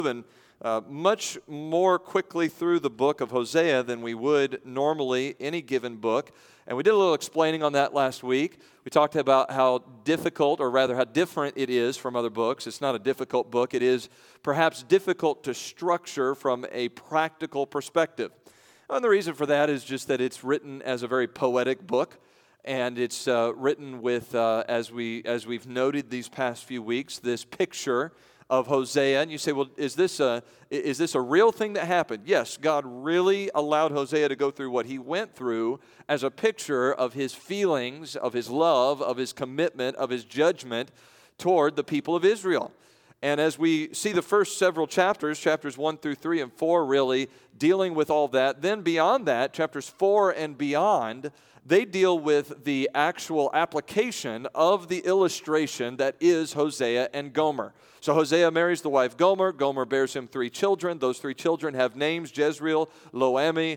and much more quickly through the book of Hosea than we would normally any given book. And we did a little explaining on that last week. We talked about how difficult, or rather how different it is from other books. It's not a difficult book. It is perhaps difficult to structure from a practical perspective. And the reason for that is just that it's written as a very poetic book. And it's written with, as we've noted these past few weeks, this picture of Hosea. And you say, well, is this a real thing that happened? Yes, God really allowed Hosea to go through what he went through as a picture of his feelings, of his love, of his commitment, of his judgment toward the people of Israel. And as we see the first several chapters, chapters 1 through 3 and 4 really dealing with all that, then beyond that, chapters 4 and beyond, they deal with the actual application of the illustration that is Hosea and Gomer. So Hosea marries the wife Gomer. Gomer bears him 3 children. Those 3 children have names: Jezreel, Lo-Ammi,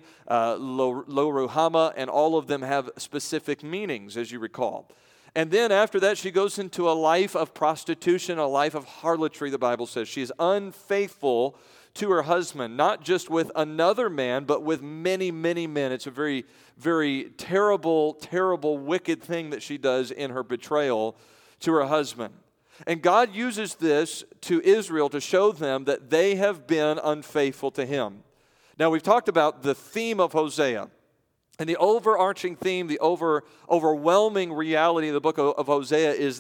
Lo-Ruhamah, and all of them have specific meanings, as you recall. And then after that, she goes into a life of prostitution, a life of harlotry, the Bible says. She is unfaithful to her husband, not just with another man, but with many, many men. It's a very, very terrible, terrible, wicked thing that she does in her betrayal to her husband. And God uses this to Israel to show them that they have been unfaithful to him. Now, we've talked about the theme of Hosea. And the overarching theme, the overwhelming reality of the book of Hosea is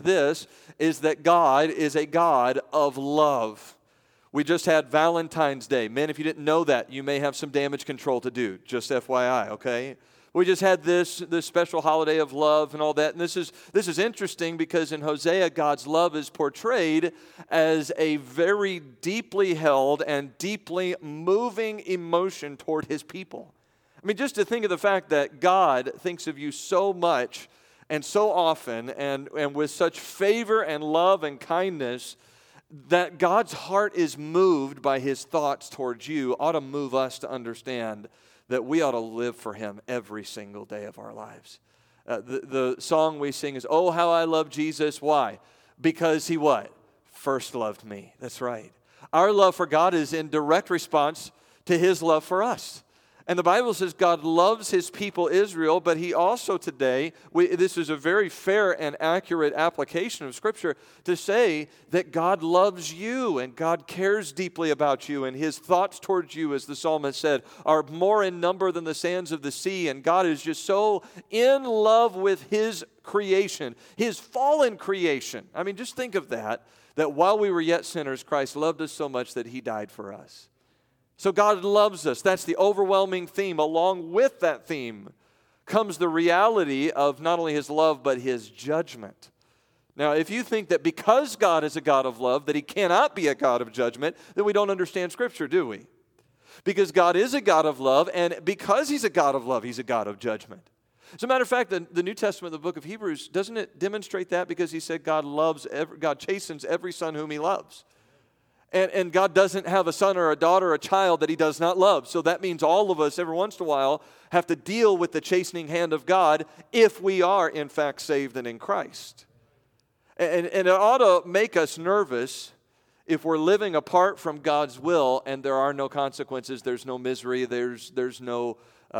that God is a God of love. We just had Valentine's Day. Men, if you didn't know that, you may have some damage control to do, just FYI, okay? We just had this special holiday of love and all that. And this is interesting because in Hosea, God's love is portrayed as a very deeply held and deeply moving emotion toward his people. I mean, just to think of the fact that God thinks of you so much and so often and with such favor and love and kindness, that God's heart is moved by his thoughts towards you ought to move us to understand that we ought to live for him every single day of our lives. The song we sing is, "Oh, how I love Jesus." Why? Because he what? First loved me. That's right. Our love for God is in direct response to his love for us. And the Bible says God loves his people Israel, but he also today, this is a very fair and accurate application of Scripture to say that God loves you and God cares deeply about you, and his thoughts towards you, as the psalmist said, are more in number than the sands of the sea. And God is just so in love with his creation, his fallen creation. I mean, just think of that while we were yet sinners, Christ loved us so much that he died for us. So God loves us. That's the overwhelming theme. Along with that theme comes the reality of not only his love, but his judgment. Now, if you think that because God is a God of love, that he cannot be a God of judgment, then we don't understand Scripture, do we? Because God is a God of love, and because he's a God of love, he's a God of judgment. As a matter of fact, the New Testament, the book of Hebrews, doesn't it demonstrate that? Because he said God chastens every son whom he loves. And God doesn't have a son or a daughter or a child that he does not love. So that means all of us, every once in a while, have to deal with the chastening hand of God if we are, in fact, saved and in Christ. And it ought to make us nervous if we're living apart from God's will and there are no consequences, there's no misery, there's no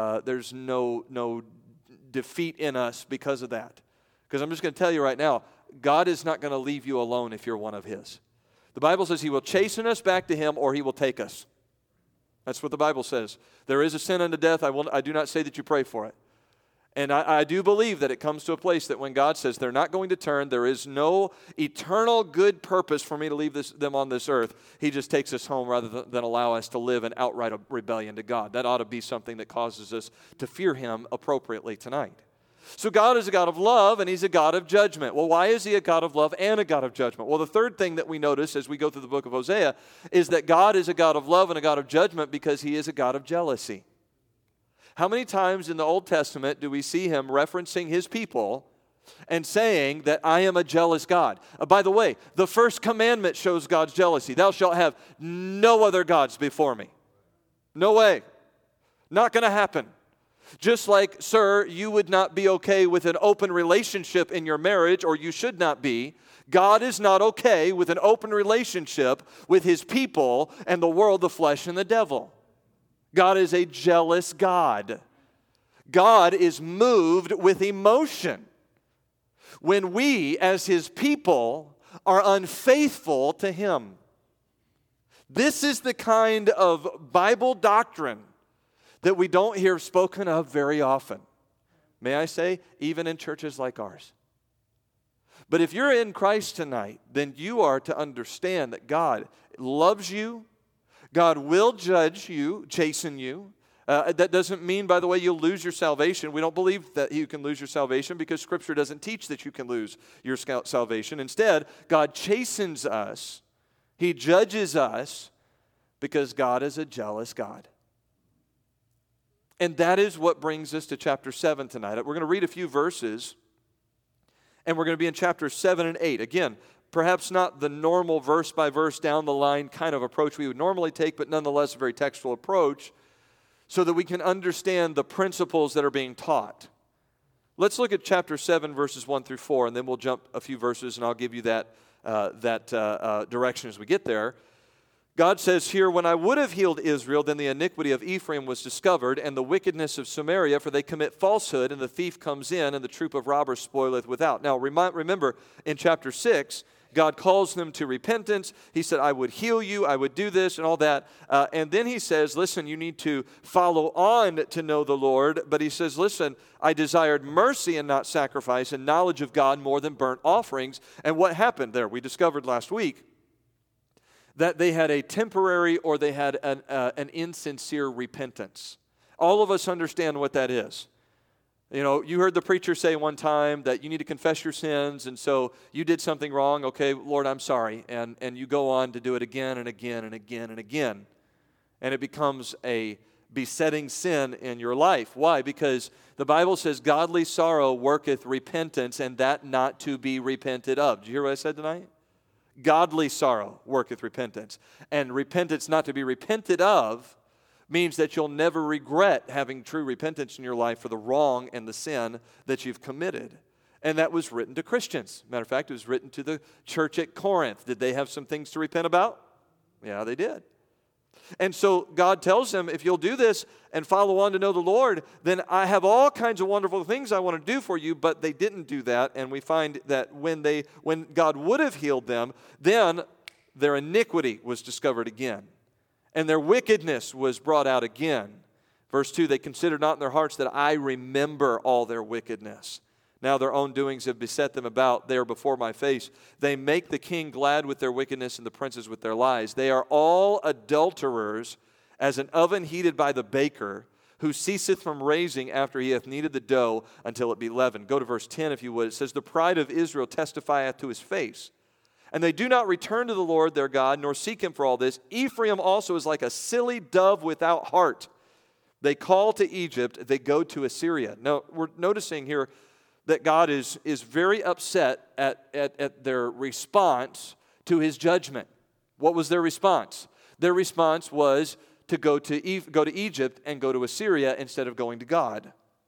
defeat in us because of that. Because I'm just going to tell you right now, God is not going to leave you alone if you're one of his. The Bible says he will chasten us back to him or he will take us. That's what the Bible says. There is a sin unto death. I do not say that you pray for it. And I do believe that it comes to a place that when God says they're not going to turn, there is no eternal good purpose for me to leave them on this earth. He just takes us home rather than allow us to live in outright rebellion to God. That ought to be something that causes us to fear him appropriately tonight. So God is a God of love, and he's a God of judgment. Well, why is he a God of love and a God of judgment? Well, the third thing that we notice as we go through the book of Hosea is that God is a God of love and a God of judgment because he is a God of jealousy. How many times in the Old Testament do we see him referencing his people and saying that I am a jealous God? By the way, the first commandment shows God's jealousy. Thou shalt have no other gods before me. No way. Not going to happen. Just like, sir, you would not be okay with an open relationship in your marriage, or you should not be. God is not okay with an open relationship with His people and the world, the flesh, and the devil. God is a jealous God. God is moved with emotion when we, as His people, are unfaithful to Him. This is the kind of Bible doctrine that we don't hear spoken of very often. May I say, even in churches like ours. But if you're in Christ tonight, then you are to understand that God loves you. God will judge you, chasten you. That doesn't mean, by the way, you'll lose your salvation. We don't believe that you can lose your salvation because Scripture doesn't teach that you can lose your salvation. Instead, God chastens us. He judges us because God is a jealous God. And that is what brings us to chapter 7 tonight. We're going to read a few verses, and we're going to be in chapters 7 and 8. Again, perhaps not the normal verse-by-verse down the line kind of approach we would normally take, but nonetheless a very textual approach so that we can understand the principles that are being taught. Let's look at chapter 7, verses 1 through 4, and then we'll jump a few verses, and I'll give you that direction as we get there. God says here, when I would have healed Israel, then the iniquity of Ephraim was discovered, and the wickedness of Samaria, for they commit falsehood, and the thief comes in, and the troop of robbers spoileth without. Now, remember, in chapter 6, God calls them to repentance. He said, I would heal you, I would do this, and all that. And then He says, listen, you need to follow on to know the Lord. But He says, listen, I desired mercy and not sacrifice, and knowledge of God more than burnt offerings. And what happened there? We discovered last week that they had a temporary or they had an insincere repentance. All of us understand what that is. You know, you heard the preacher say one time that you need to confess your sins, and so you did something wrong. Okay, Lord, I'm sorry. And you go on to do it again and again and again and again. And it becomes a besetting sin in your life. Why? Because the Bible says godly sorrow worketh repentance, and that not to be repented of. Did you hear what I said tonight? Godly sorrow worketh repentance. And repentance not to be repented of means that you'll never regret having true repentance in your life for the wrong and the sin that you've committed. And that was written to Christians. Matter of fact, it was written to the church at Corinth. Did they have some things to repent about? Yeah, they did. And so God tells them, if you'll do this and follow on to know the Lord, then I have all kinds of wonderful things I want to do for you, but they didn't do that. And we find that when God would have healed them, then their iniquity was discovered again. And their wickedness was brought out again. Verse 2, they considered not in their hearts that I remember all their wickedness. Now their own doings have beset them about there before my face. They make the king glad with their wickedness and the princes with their lies. They are all adulterers, as an oven heated by the baker, who ceaseth from raising after he hath kneaded the dough until it be leavened. Go to verse 10 if you would. It says, the pride of Israel testifieth to his face. And they do not return to the Lord their God, nor seek Him for all this. Ephraim also is like a silly dove without heart. They call to Egypt, they go to Assyria. Now, we're noticing here that God is very upset at their response to His judgment. What was their response? Their response was to go to Egypt and go to Assyria instead of going to God.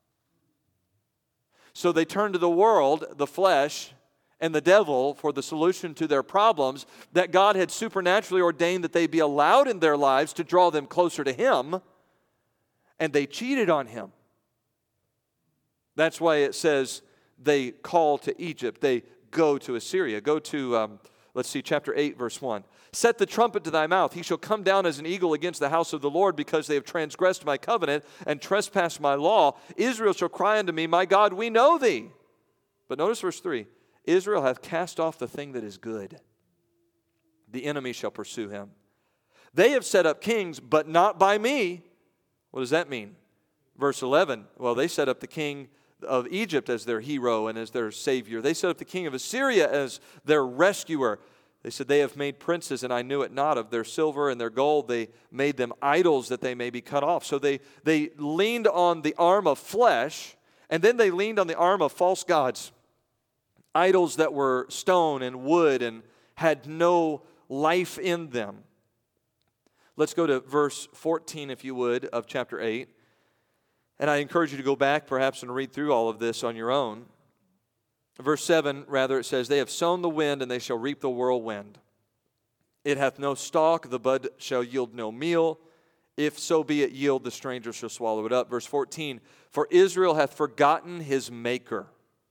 So they turned to the world, the flesh, and the devil for the solution to their problems that God had supernaturally ordained that they be allowed in their lives to draw them closer to Him, and they cheated on Him. That's why it says they call to Egypt, they go to Assyria. Go to, chapter 8, verse 1. Set the trumpet to thy mouth. He shall come down as an eagle against the house of the Lord, because they have transgressed my covenant and trespassed my law. Israel shall cry unto me, my God, we know thee. But notice verse 3. Israel hath cast off the thing that is good. The enemy shall pursue him. They have set up kings, but not by me. What does that mean? Verse 11. Well, they set up the king of Egypt as their hero and as their savior. They set up the king of Assyria as their rescuer. They said, they have made princes, and I knew it not. Of their silver and their gold, they made them idols that they may be cut off. So they leaned on the arm of flesh, and then they leaned on the arm of false gods. Idols that were stone and wood and had no life in them. Let's go to verse 14, if you would, of chapter 8. And I encourage you to go back perhaps and read through all of this on your own. Verse 7, rather, it says, they have sown the wind, and they shall reap the whirlwind. It hath no stalk, the bud shall yield no meal. If so be it yield, the stranger shall swallow it up. Verse 14, for Israel hath forgotten his Maker,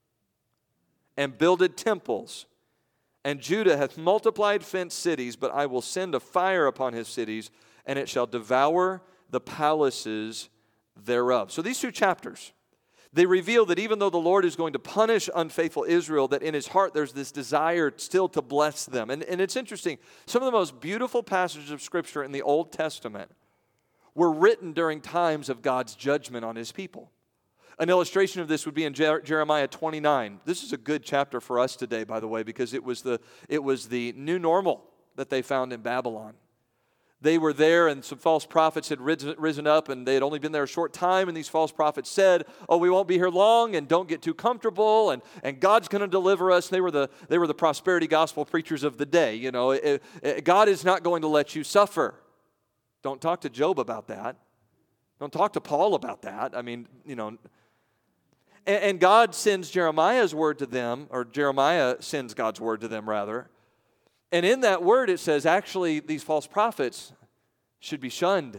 and builded temples. And Judah hath multiplied fenced cities, but I will send a fire upon his cities, and it shall devour the palaces thereof. So these two chapters, they reveal that even though the Lord is going to punish unfaithful Israel, that in his heart there's this desire still to bless them. And it's interesting, some of the most beautiful passages of Scripture in the Old Testament were written during times of God's judgment on his people. An illustration of this would be in Jeremiah 29. This is a good chapter for us today, by the way, because it was the new normal that they found in Babylon. They were there, and some false prophets had risen up, and they had only been there a short time, and these false prophets said, oh, we won't be here long, and don't get too comfortable, and God's going to deliver us. They were the prosperity gospel preachers of the day. You know, God is not going to let you suffer. Don't talk to Job about that. Don't talk to Paul about that. I mean, you know. And God sends Jeremiah's word to them, or Jeremiah sends God's word to them, rather. And in that word it says, actually, these false prophets should be shunned.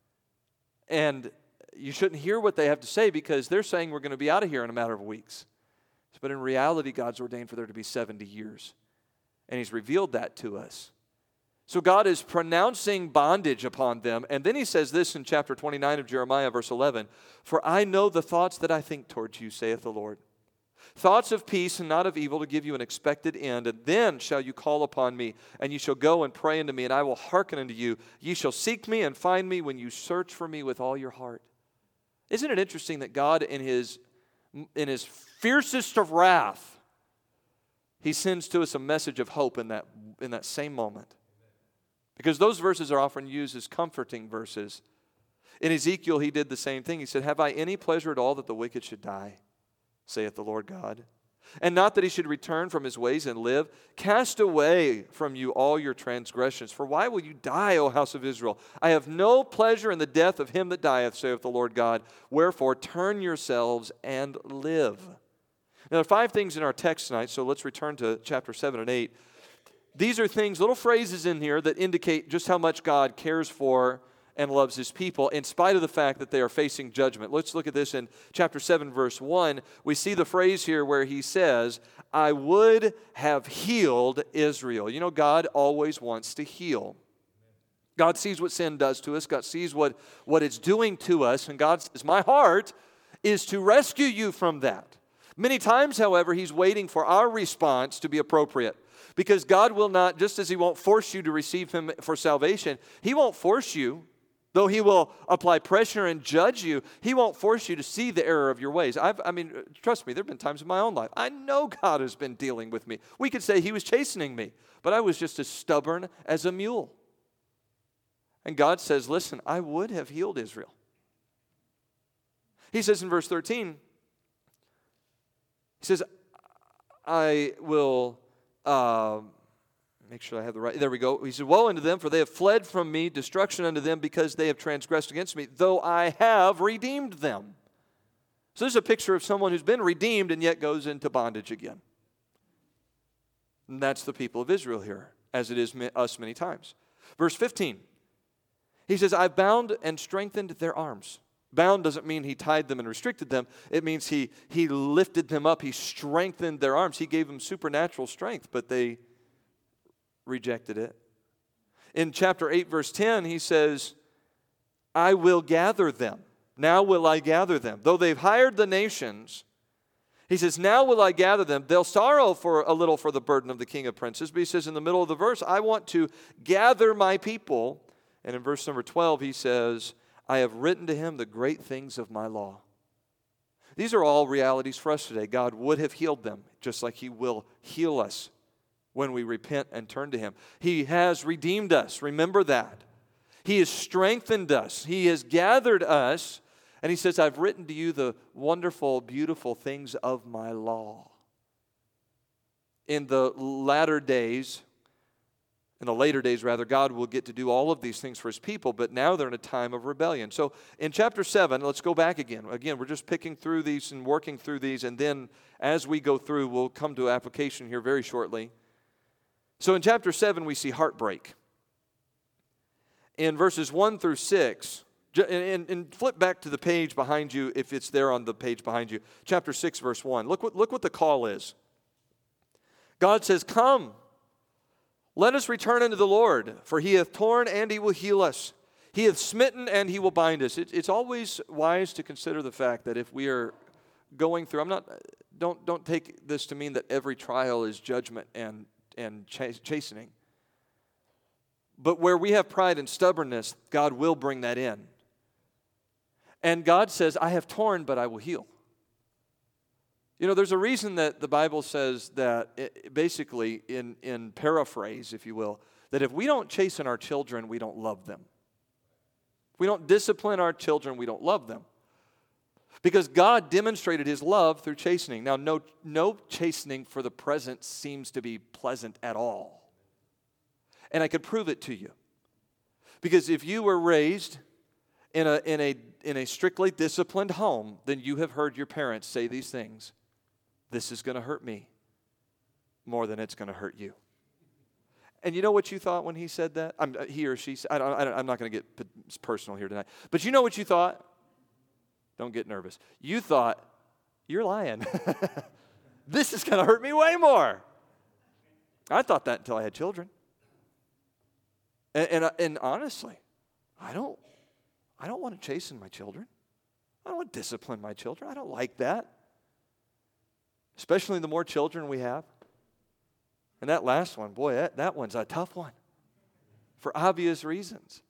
And you shouldn't hear what they have to say because they're saying we're going to be out of here in a matter of weeks. But in reality, God's ordained for there to be 70 years. And he's revealed that to us. So God is pronouncing bondage upon them. And then he says this in chapter 29 of Jeremiah, verse 11, for I know the thoughts that I think towards you, saith the Lord. Thoughts of peace and not of evil, to give you an expected end. And then shall you call upon me, and you shall go and pray unto me, and I will hearken unto you. Ye shall seek me and find me when you search for me with all your heart. Isn't it interesting that God, in his fiercest of wrath, he sends to us a message of hope in that same moment? Because those verses are often used as comforting verses. In Ezekiel, he did the same thing. He said, have I any pleasure at all that the wicked should die, saith the Lord God? And not that he should return from his ways and live. Cast away from you all your transgressions. For why will you die, O house of Israel? I have no pleasure in the death of him that dieth, saith the Lord God. Wherefore turn yourselves and live. Now there are 5 things in our text tonight, so let's return to chapter 7 and 8. These are things, little phrases in here that indicate just how much God cares for and loves his people in spite of the fact that they are facing judgment. Let's look at this in chapter 7, verse 1. We see the phrase here where he says, I would have healed Israel. You know, God always wants to heal. God sees what sin does to us. God sees what it's doing to us. And God says, my heart is to rescue you from that. Many times, however, he's waiting for our response to be appropriate. Because God will not, just as he won't force you to receive him for salvation, he won't force you. Though he will apply pressure and judge you, he won't force you to see the error of your ways. Trust me, there have been times in my own life. I know God has been dealing with me. We could say he was chastening me, but I was just as stubborn as a mule. And God says, listen, I would have healed Israel. He says in verse 13, he says, I will... make sure I have the right, there we go. He said, woe unto them, for they have fled from me, destruction unto them, because they have transgressed against me, though I have redeemed them. So this is a picture of someone who's been redeemed and yet goes into bondage again. And that's the people of Israel here, as it is us many times. Verse 15, he says, I've bound and strengthened their arms. Bound doesn't mean he tied them and restricted them. It means he lifted them up. He strengthened their arms. He gave them supernatural strength, but they rejected it. In chapter 8, verse 10, he says, I will gather them. Now will I gather them. Though they've hired the nations, he says, now will I gather them. They'll sorrow for a little for the burden of the king of princes. But he says in the middle of the verse, I want to gather my people. And in verse number 12, he says, I have written to him the great things of my law. These are all realities for us today. God would have healed them, just like he will heal us when we repent and turn to him. He has redeemed us. Remember that. He has strengthened us. He has gathered us. And he says, I've written to you the wonderful, beautiful things of my law. In the latter days, In the later days, rather, God will get to do all of these things for his people, but now they're in a time of rebellion. So in chapter 7, let's go back again. Again, we're just picking through these and working through these, and then as we go through, we'll come to application here very shortly. So in chapter 7, we see heartbreak. In verses 1 through 6, and flip back to the page behind you if it's there on the page behind you. Chapter 6, verse 1. Look what the call is. God says, "Come, let us return unto the Lord, for he hath torn and he will heal us. He hath smitten and he will bind us." It's always wise to consider the fact that if we are going through, don't take this to mean that every trial is judgment and chastening. But where we have pride and stubbornness, God will bring that in. And God says, "I have torn, but I will heal." There's a reason that the Bible says that, basically, in paraphrase, if you will, that if we don't chasten our children, we don't love them. If we don't discipline our children, we don't love them. Because God demonstrated his love through chastening. Now, no chastening for the present seems to be pleasant at all. And I could prove it to you. Because if you were raised in a strictly disciplined home, then you have heard your parents say these things. "This is going to hurt me more than it's going to hurt you." And you know what you thought when he said that? He or she said, I'm not going to get personal here tonight. But you know what you thought? Don't get nervous. You thought, "You're lying. This is going to hurt me way more." I thought that until I had children. And honestly, I don't want to chasten my children. I don't want to discipline my children. I don't like that. Especially the more children we have. And that last one, boy, that one's a tough one. For obvious reasons.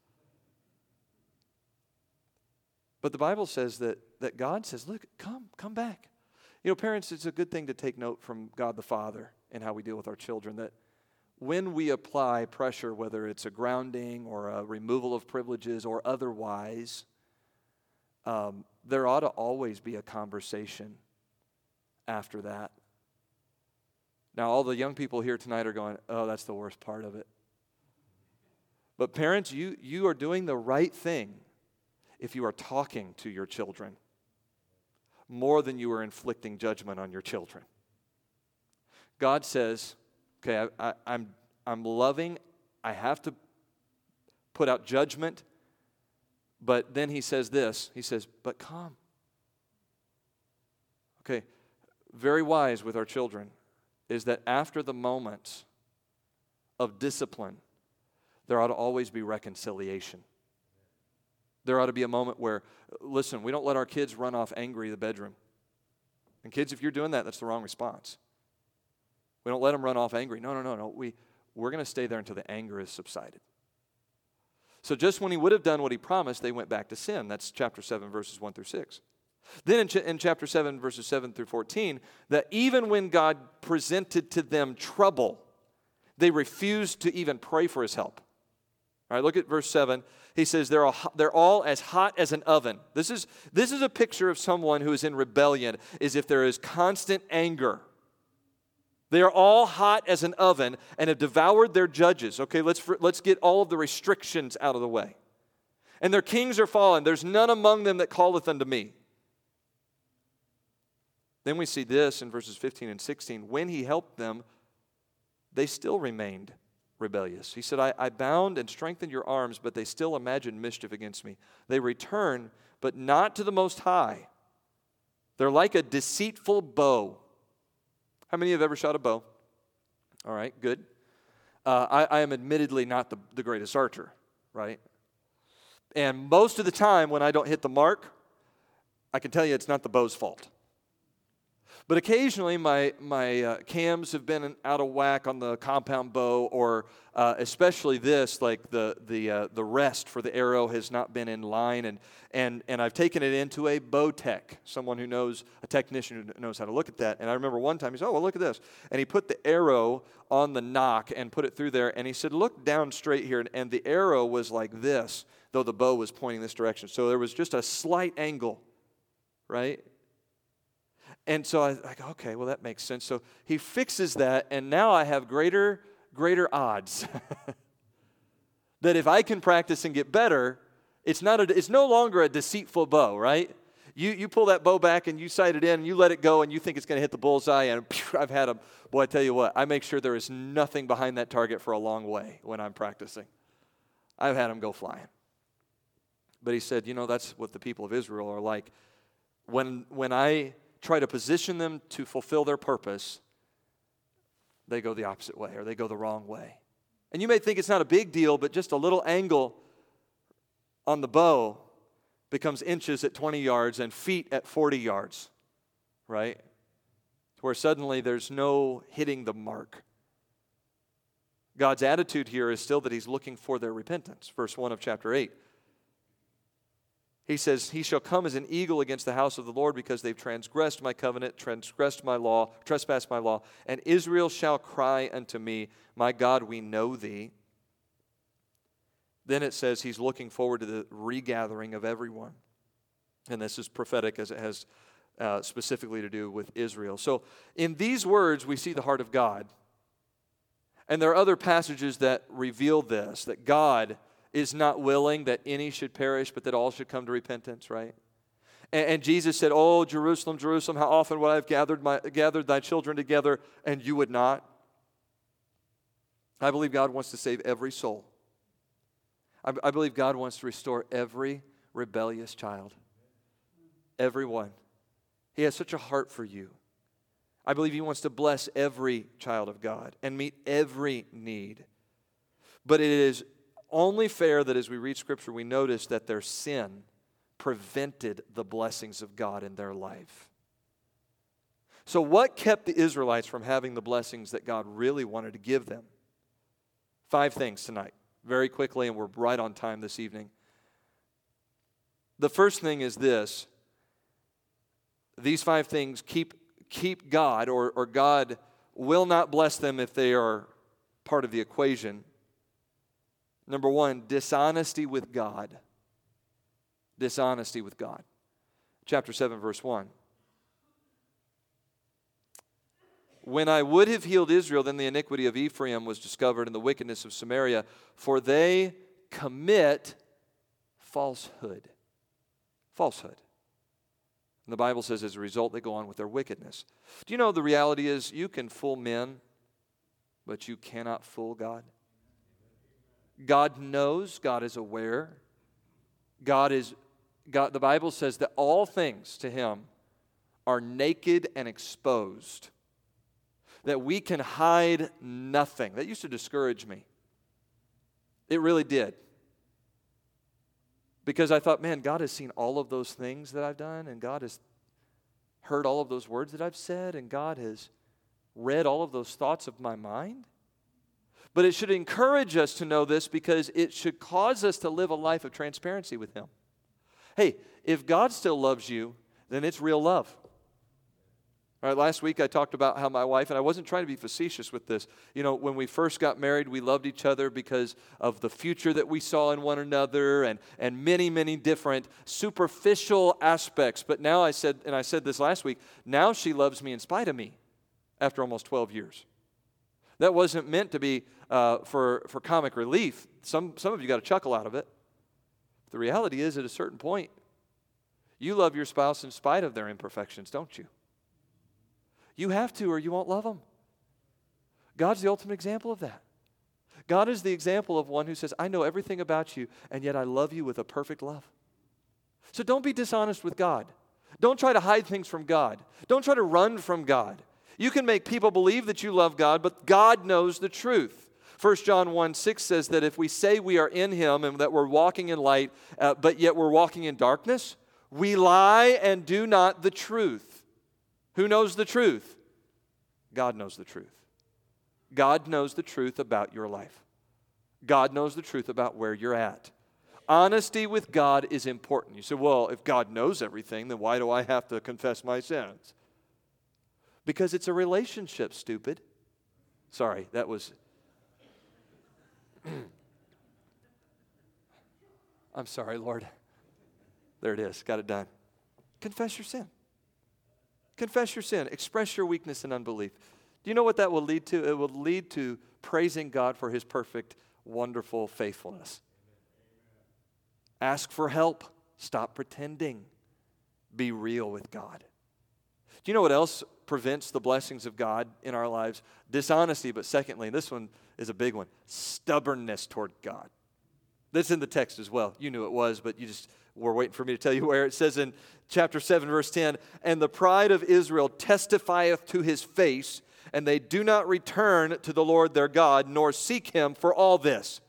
But the Bible says that God says, "Look, come back." Parents, it's a good thing to take note from God the Father in how we deal with our children, that when we apply pressure, whether it's a grounding or a removal of privileges or otherwise, there ought to always be a conversation after that. Now, all the young people here tonight are going, "Oh, that's the worst part of it." But parents, you are doing the right thing if you are talking to your children more than you are inflicting judgment on your children. God says, okay, I'm loving, I have to put out judgment, but then he says this, he says, "But come." Okay, very wise with our children is that after the moments of discipline, there ought to always be reconciliation. There ought to be a moment where, listen, we don't let our kids run off angry in the bedroom. And kids, if you're doing that, that's the wrong response. We don't let them run off angry. No. We're going to stay there until the anger is subsided. So just when he would have done what he promised, they went back to sin. That's chapter 7, verses 1 through 6. Then in chapter 7, verses 7 through 14, that even when God presented to them trouble, they refused to even pray for his help. All right, look at verse 7. He says, they're all as hot as an oven. This is a picture of someone who is in rebellion, as if there is constant anger. They are all hot as an oven and have devoured their judges. Okay, let's get all of the restrictions out of the way. And their kings are fallen. There's none among them that calleth unto me. Then we see this in verses 15 and 16. When he helped them, they still remained rebellious. He said, I bound and strengthened your arms, but they still imagined mischief against me. They return, but not to the Most High. They're like a deceitful bow. How many have ever shot a bow? All right, good. I am admittedly not the greatest archer, right? And most of the time when I don't hit the mark, I can tell you it's not the bow's fault. But occasionally my cams have been out of whack on the compound bow, or especially this, like the rest for the arrow has not been in line, and I've taken it into a bow tech, someone who knows, a technician who knows how to look at that. And I remember one time he said, "Oh, well, look at this," and he put the arrow on the nock and put it through there, and he said, "Look down straight here," and the arrow was like this, though the bow was pointing this direction. So there was just a slight angle, right? And so I go, okay, well, that makes sense. So he fixes that, and now I have greater greater odds that if I can practice and get better, it's no longer a deceitful bow, right? You pull that bow back and you sight it in and you let it go and you think it's going to hit the bullseye and I've had them. Boy, I tell you what, I make sure there is nothing behind that target for a long way when I'm practicing. I've had them go flying. But he said, that's what the people of Israel are like. When I try to position them to fulfill their purpose, they go the opposite way or they go the wrong way. And you may think it's not a big deal, but just a little angle on the bow becomes inches at 20 yards and feet at 40 yards, right? Where suddenly there's no hitting the mark. God's attitude here is still that he's looking for their repentance. Verse 1 of chapter 8. He says, he shall come as an eagle against the house of the Lord because they've transgressed my covenant, transgressed my law, trespassed my law. And Israel shall cry unto me, my God, we know thee. Then it says he's looking forward to the regathering of everyone. And this is prophetic as it has specifically to do with Israel. So in these words, we see the heart of God. And there are other passages that reveal this, that God is not willing that any should perish, but that all should come to repentance, right? And Jesus said, oh, Jerusalem, Jerusalem, how often would I have gathered thy children together, and you would not? I believe God wants to save every soul. I believe God wants to restore every rebellious child. Everyone. He has such a heart for you. I believe he wants to bless every child of God and meet every need. But it is only fair that as we read Scripture, we notice that their sin prevented the blessings of God in their life. So what kept the Israelites from having the blessings that God really wanted to give them? 5 things tonight, very quickly, and we're right on time this evening. The first thing is this. These 5 things keep God, or God will not bless them if they are part of the equation. Number 1, dishonesty with God. Dishonesty with God. Chapter 7, verse 1. When I would have healed Israel, then the iniquity of Ephraim was discovered and the wickedness of Samaria, for they commit falsehood. Falsehood. And the Bible says as a result they go on with their wickedness. Do you know the reality is you can fool men, but you cannot fool God? God knows, God is aware. God, the Bible says that all things to him are naked and exposed. That we can hide nothing. That used to discourage me. It really did. Because I thought, man, God has seen all of those things that I've done, and God has heard all of those words that I've said, and God has read all of those thoughts of my mind. But it should encourage us to know this because it should cause us to live a life of transparency with him. Hey, if God still loves you, then it's real love. All right, last week I talked about how my wife, and I wasn't trying to be facetious with this, when we first got married, we loved each other because of the future that we saw in one another and many, many different superficial aspects. But now I said this last week, now she loves me in spite of me after almost 12 years. That wasn't meant to be for comic relief. Some of you got a chuckle out of it. The reality is, at a certain point, you love your spouse in spite of their imperfections, don't you? You have to, or you won't love them. God's the ultimate example of that. God is the example of one who says, I know everything about you, and yet I love you with a perfect love. So don't be dishonest with God. Don't try to hide things from God. Don't try to run from God. You can make people believe that you love God, but God knows the truth. 1 John 1:6 says that if we say we are in him and that we're walking in light, but yet we're walking in darkness, we lie and do not the truth. Who knows the truth? God knows the truth. God knows the truth about your life. God knows the truth about where you're at. Honesty with God is important. You say, well, if God knows everything, then why do I have to confess my sins? Because it's a relationship, stupid. Sorry, that was... I'm sorry, Lord. There it is. Got it done. Confess your sin. Confess your sin. Express your weakness and unbelief. Do you know what that will lead to? It will lead to praising God for his perfect, wonderful faithfulness. Ask for help. Stop pretending. Be real with God. Do you know what else prevents the blessings of God in our lives? Dishonesty, but secondly, and this one is a big one, stubbornness toward God. That's in the text as well. You knew it was, but you just were waiting for me to tell you where. It says in chapter 7, verse 10, "And the pride of Israel testifieth to his face, and they do not return to the Lord their God, nor seek him for all this."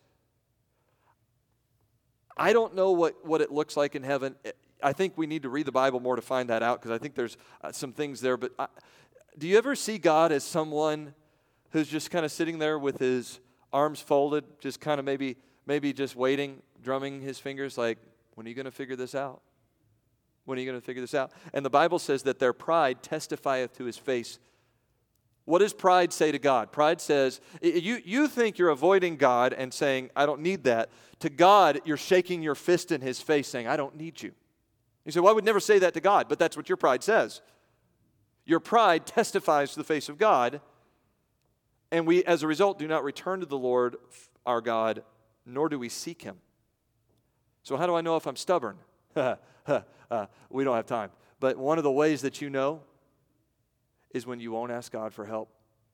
I don't know what it looks like in heaven. I think we need to read the Bible more to find that out, because I think there's some things there. But do you ever see God as someone who's just kind of sitting there with his arms folded, just kind of maybe just waiting, drumming his fingers like, when are you going to figure this out? When are you going to figure this out? And the Bible says that their pride testifieth to his face. What does pride say to God? Pride says, you think you're avoiding God and saying, I don't need that. To God, you're shaking your fist in his face saying, I don't need you. You say, well, I would never say that to God, but that's what your pride says. Your pride testifies to the face of God, and we, as a result, do not return to the Lord our God, nor do we seek him. So how do I know if I'm stubborn? We don't have time. But one of the ways that you know is when you won't ask God for help.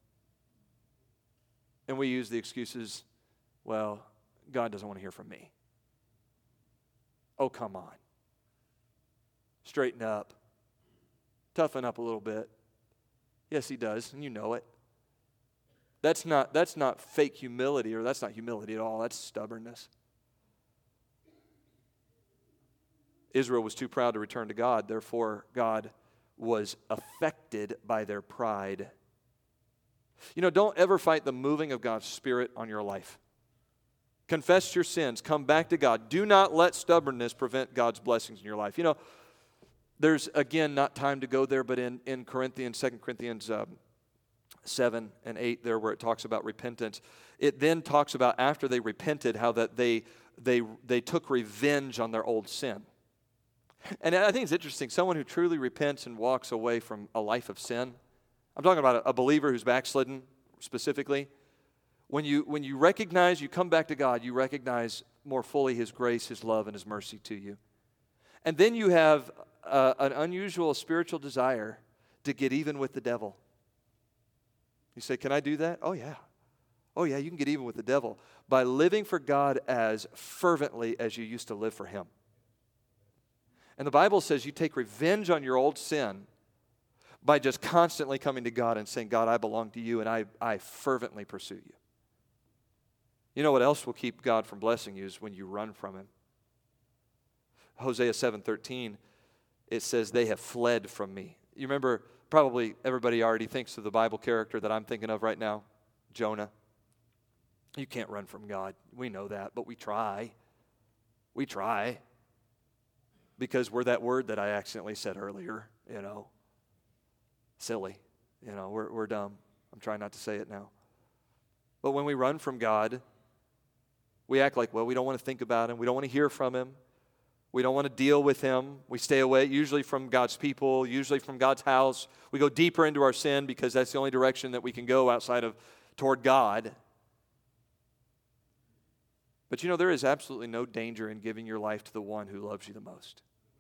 And we use the excuses, well, God doesn't want to hear from me. Oh, come on. Straighten up. Toughen up a little bit. Yes, he does, and you know it. That's not fake humility, or that's not humility at all. That's stubbornness. Israel was too proud to return to God. Therefore, God was affected by their pride. You know, don't ever fight the moving of God's Spirit on your life. Confess your sins. Come back to God. Do not let stubbornness prevent God's blessings in your life. You know, there's, again, not time to go there, but in Corinthians, 2 Corinthians 7 and 8 there, where it talks about repentance, it then talks about after they repented, how that they took revenge on their old sin. And I think it's interesting, someone who truly repents and walks away from a life of sin, I'm talking about a believer who's backslidden specifically, when you recognize, you come back to God, you recognize more fully his grace, his love, and his mercy to you. And then you have an unusual spiritual desire to get even with the devil. You say, can I do that? Oh, yeah. Oh, yeah, you can get even with the devil by living for God as fervently as you used to live for him. And the Bible says you take revenge on your old sin by just constantly coming to God and saying, God, I belong to you, and I fervently pursue you. You know what else will keep God from blessing you is when you run from him. Hosea 7:13, it says, they have fled from me. You remember, probably everybody already thinks of the Bible character that I'm thinking of right now, Jonah. You can't run from God. We know that, but we try. We try. Because we're that word that I accidentally said earlier, silly. We're dumb. I'm trying not to say it now. But when we run from God, we act like, well, we don't want to think about him. We don't want to hear from him. We don't want to deal with him. We stay away, usually from God's people, usually from God's house. We go deeper into our sin because that's the only direction that we can go toward God. But there is absolutely no danger in giving your life to the one who loves you the most.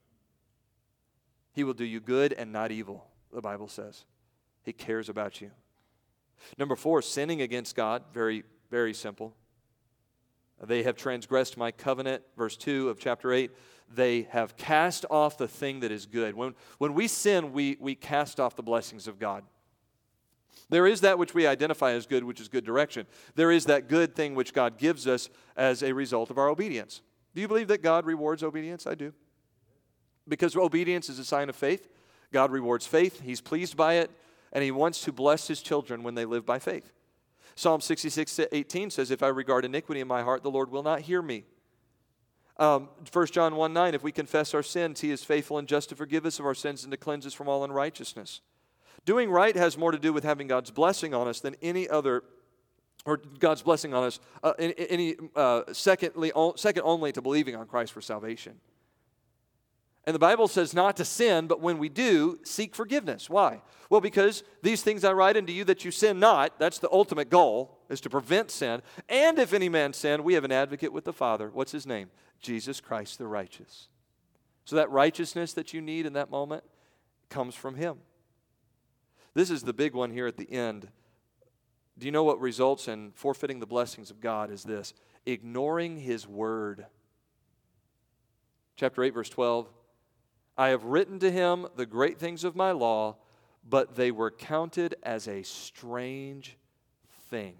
He will do you good and not evil, the Bible says. He cares about you. Number 4, sinning against God, very, very simple. They have transgressed my covenant, verse 2 of chapter 8. They have cast off the thing that is good. When we sin, we cast off the blessings of God. There is that which we identify as good, which is good direction. There is that good thing which God gives us as a result of our obedience. Do you believe that God rewards obedience? I do. Because obedience is a sign of faith. God rewards faith. He's pleased by it, and he wants to bless his children when they live by faith. Psalm 66:18 says, if I regard iniquity in my heart, the Lord will not hear me. 1 John 1:9, if we confess our sins, he is faithful and just to forgive us of our sins and to cleanse us from all unrighteousness. Doing right has more to do with having God's blessing on us than any other, or God's blessing on us, second only to believing on Christ for salvation. And the Bible says not to sin, but when we do, seek forgiveness. Why? Well, because these things I write unto you that you sin not. That's the ultimate goal, is to prevent sin. And if any man sin, we have an advocate with the Father. What's his name? Jesus Christ the righteous. So that righteousness that you need in that moment comes from him. This is the big one here at the end. Do you know what results in forfeiting the blessings of God is this? Ignoring his word. Chapter 8, verse 12. I have written to him the great things of my law, but they were counted as a strange thing.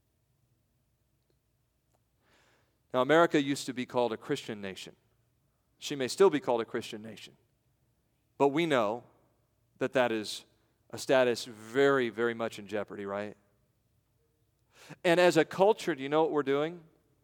Now, America used to be called a Christian nation. She may still be called a Christian nation. But we know that that is a status very, very much in jeopardy, right? And as a culture, do you know what we're doing?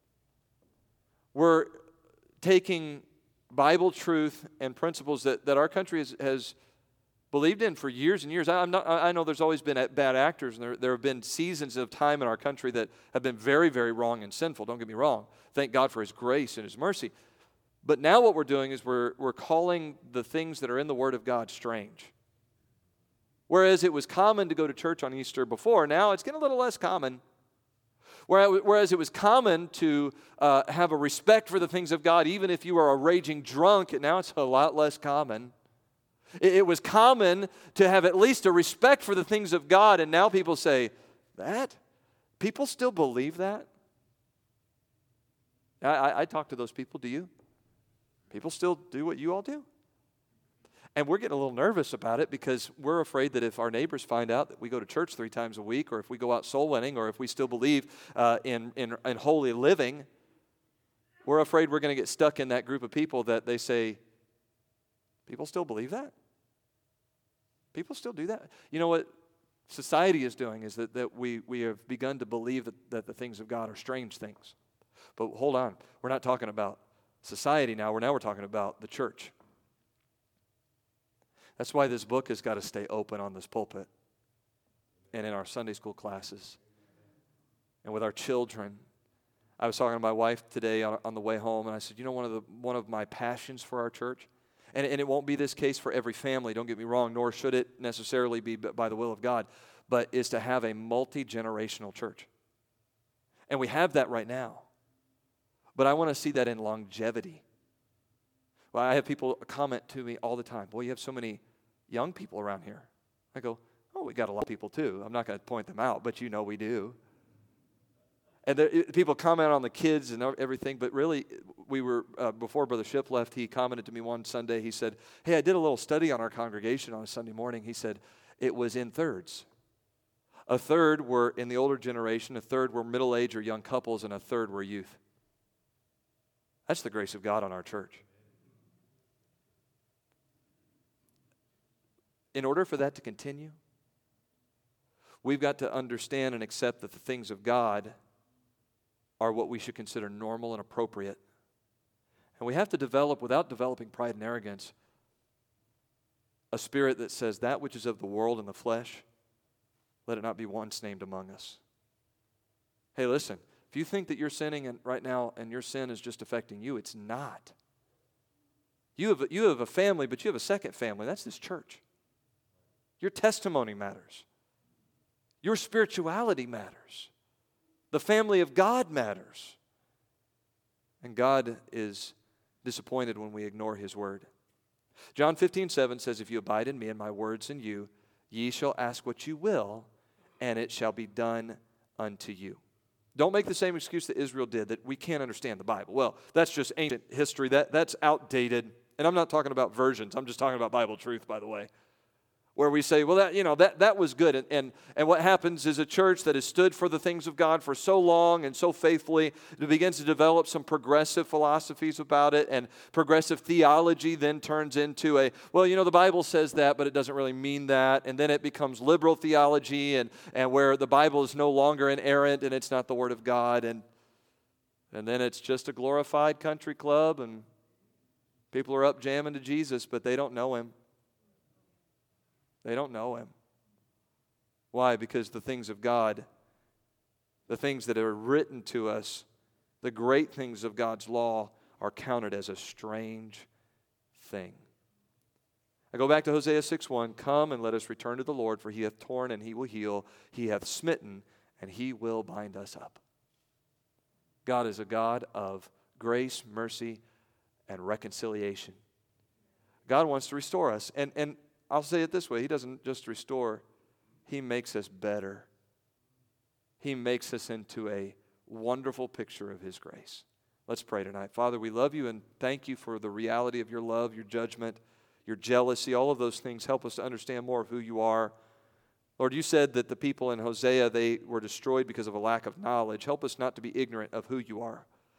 We're taking Bible truth and principles that our country has believed in for years and years. I know there's always been bad actors, and there have been seasons of time in our country that have been very, very wrong and sinful. Don't get me wrong. Thank God for his grace and his mercy. But now what we're doing is we're calling the things that are in the Word of God strange. Whereas it was common to go to church on Easter before, now it's getting a little less common. Whereas it was common to have a respect for the things of God, even if you were a raging drunk, and now it's a lot less common. It was common to have at least a respect for the things of God, and now people say, that? People still believe that? I talk to those people, do you? People still do what you all do? And we're getting a little nervous about it because we're afraid that if our neighbors find out that we go to church 3 times a week, or if we go out soul winning, or if we still believe in holy living, we're afraid we're going to get stuck in that group of people that they say, people still believe that? People still do that? You know what society is doing is that we have begun to believe that the things of God are strange things. But hold on, we're not talking about society now. We're talking about the church. That's why this book has got to stay open on this pulpit and in our Sunday school classes and with our children. I was talking to my wife today on the way home, and I said, you know, one of my passions for our church, and it won't be this case for every family, don't get me wrong, nor should it necessarily be by the will of God, but is to have a multi-generational church. And we have that right now. But I want to see that in longevity. Well, I have people comment to me all the time, boy, you have so many young people around here. I go, oh, we got a lot of people too. I'm not going to point them out, but you know we do. And people comment on the kids and everything, but really, we were, before Brother Shipp left, he commented to me one Sunday. He said, hey, I did a little study on our congregation on a Sunday morning. He said, it was in thirds. A third were in the older generation, a third were middle-aged or young couples, and a third were youth. That's the grace of God on our church. In order for that to continue, we've got to understand and accept that the things of God are what we should consider normal and appropriate. And we have to develop, without developing pride and arrogance, a spirit that says that which is of the world and the flesh, let it not be once named among us. Hey, listen, if you think that you're sinning right now and your sin is just affecting you, it's not. You have a family, but you have a second family. That's this church. Your testimony matters. Your spirituality matters. The family of God matters. And God is disappointed when we ignore His word. John 15:7 says, if you abide in me and my words in you, ye shall ask what you will, and it shall be done unto you. Don't make the same excuse that Israel did, that we can't understand the Bible. Well, that's just ancient history. That's outdated. And I'm not talking about versions. I'm just talking about Bible truth, by the way. Where we say, well, that was good. And what happens is a church that has stood for the things of God for so long and so faithfully, it begins to develop some progressive philosophies about it, and progressive theology then turns into the Bible says that, but it doesn't really mean that. And then it becomes liberal theology, and where the Bible is no longer inerrant and it's not the Word of God. And then it's just a glorified country club, and people are up jamming to Jesus, but they don't know Him. They don't know Him. Why? Because the things of God, the things that are written to us, the great things of God's law are counted as a strange thing. I go back to Hosea 6:1. Come and let us return to the Lord, for he hath torn and he will heal. He hath smitten and he will bind us up. God is a God of grace, mercy, and reconciliation. God wants to restore us. And I'll say it this way. He doesn't just restore. He makes us better. He makes us into a wonderful picture of his grace. Let's pray tonight. Father, we love you and thank you for the reality of your love, your judgment, your jealousy, all of those things. Help us to understand more of who you are. Lord, you said that the people in Hosea, they were destroyed because of a lack of knowledge. Help us not to be ignorant of who you are.